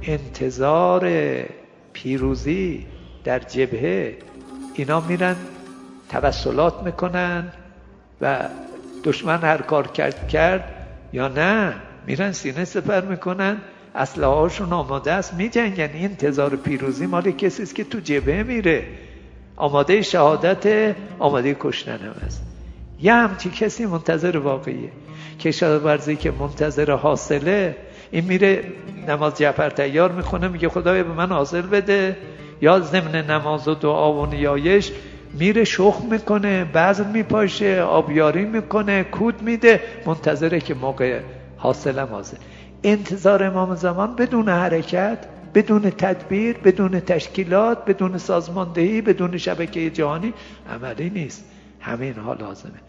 انتظار پیروزی در جبهه، اینا میرن توسلات میکنن و دشمن هر کار کرد یا نه میرن سینه سپر میکنن، اسلحه هاشون آماده است میجنگن. یعنی انتظار پیروزی مال کسی است که تو جبهه میره، آماده شهادت، آماده کشتن هم است. یه همچی کسی منتظر واقعیه. کشاورزی که منتظر حاصله، این میره نماز جعفر تیار میخونه، میگه خدایا به من حاصل بده، یا ضمن نماز و دعا و نیایش میره شخم میکنه، بذر میپاشه، آبیاری میکنه، کود میده، منتظره که موقع حاصلم حاصل. انتظار امام زمان بدون حرکت، بدون تدبیر، بدون تشکیلات، بدون سازماندهی، بدون شبکه جهانی عملی نیست. همین ها لازمه.